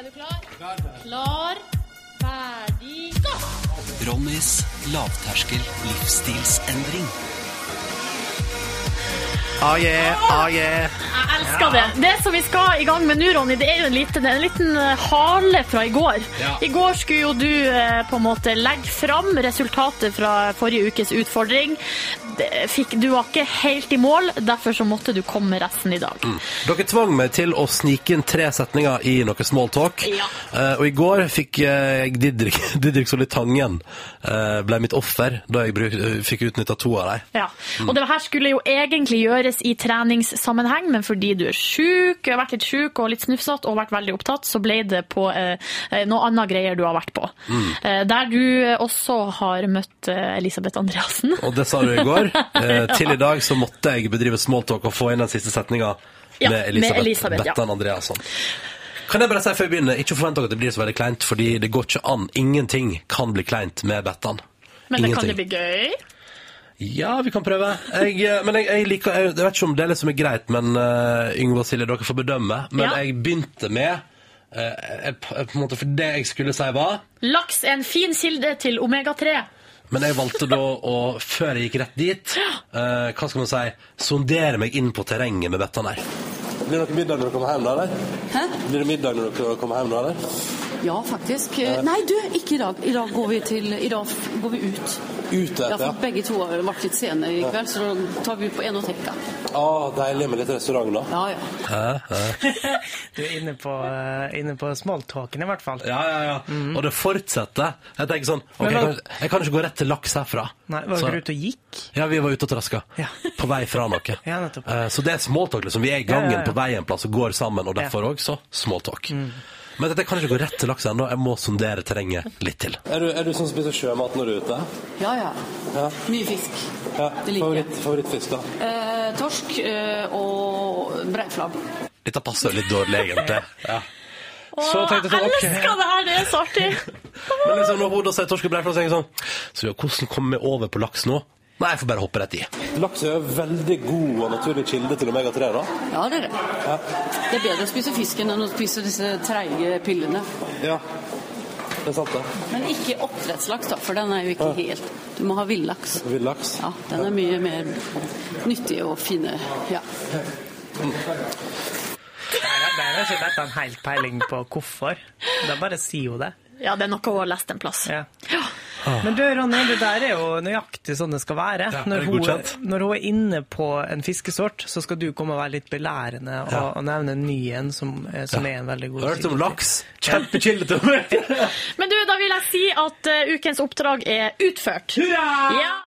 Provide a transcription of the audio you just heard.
Er du klar? Klar, ferdig, gå! Ronnys lavterskel livsstilsendring. Ah yeah. Jeg elsker det. Det som vi skal i gang med nå, Ronny, det er jo en liten hale fra i går. Ja. I går skulle jo du på en måte legge fram resultatet fra forrige ukes utfordring. Du var ikke helt i mål, derfor så måtte du komme med resten i dag. Dere tvang meg til å snike inn 3 setninger i noe small talk. Ja. Og i går fikk jeg Didrik Solli Tangen ble mitt offer da jeg fikk utnyttet 2 av dem. Ja, og det her skulle jo egentlig gjøres i treningssammenheng, men fordi du er syk, har vært litt syk og litt snufsatt og vært veldig opptatt, så ble det på noe annet greier du har vært på. Der du også har møtt Elisabeth Andreassen. Og det sa du i går. Til i dag så måtte jeg bedrive smalltalk og få inn den siste setningen med Elisabeth Bettan Andreasson. Kan jeg bare si før jeg begynner, ikke forvent dere at det blir så veldig kleint, fordi det går ikke an. Ingenting kan bli kleint med Bettan. Men det kan det bli gøy? Ja, vi kan prøve. Jeg liker, jeg vet ikke om det er liksom greit, men Yngve og Silje, dere får bedømme. Men jeg begynte med på en måte, for det jeg skulle si var laks er en fin kilde til omega-3. Men jeg valgte da å, før jeg gikk rett dit, hva skal man si, sondere meg inn på terrenget med Bettan her. Blir det middag når du kommer hjem da, eller? Hæ? Blir det middag når du kommer hjem da, eller? Ja, faktisk. Nei, du, ikke i dag. I dag går vi ut. Ute, ja. For begge to har vært litt sene i kveld, så da tar vi ut på Enoteca. Deilig med litt restaurant da. Ja. Du er inne på smalltalken i hvert fall. Ja. Og det fortsetter. Jeg tenker sånn, jeg kan ikke gå rett til laks herfra. Nei, var dere ute og gikk? Ja, vi var ute og traska. Ja. På vei fra noe. Ja, nettopp. Så det er smalltalk, liksom. Vi er i gangen på vei en plass og går sammen, og derfor også smalltalk. Men jeg kan ikke gå rett til laks ennå. Jeg må sondere terrenget litt til. Er du sånn som spiser sjømat når du er ute? Ja. Mye fisk. Ja. Det liker jeg. Favorittfisk da? Torsk og breiflabb. Dette passer litt dårlig egentlig. Ja. Så tenkte jeg sånn, elsker det her, det er så artig. Men liksom, når hodet sier torsk og breiflabb, så tenker jeg sånn, så hvordan kommer vi over på laks nå? Nei, jeg får bare hoppe rett i. Laks er jo veldig god og naturlig kilde til omega-3 da. Ja, det er det. Ja. Det er bedre å spise fisken enn å spise disse treige pillene. Ja, det er sant det. Men ikke oppdrettslaks da, for den er jo ikke helt. Du må ha villaks. Villaks? Ja, den er mye mer nyttig og fine. Ja. Det er ikke dette en helt peiling på hvorfor. Det bare sier jo det. Ja, det er noe å ha lest en plass. Ja. Men du, Ronny, det der er jo nøyaktig sånn det skal være. Ja, når hun er inne på en fiskesort, så skal du komme og være litt belærende og nevne en ny en som er en veldig god. Hørte om laks? Kjempekilde til meg! Men du, da vil jeg si at ukens oppdrag er utført. Hurra! Ja!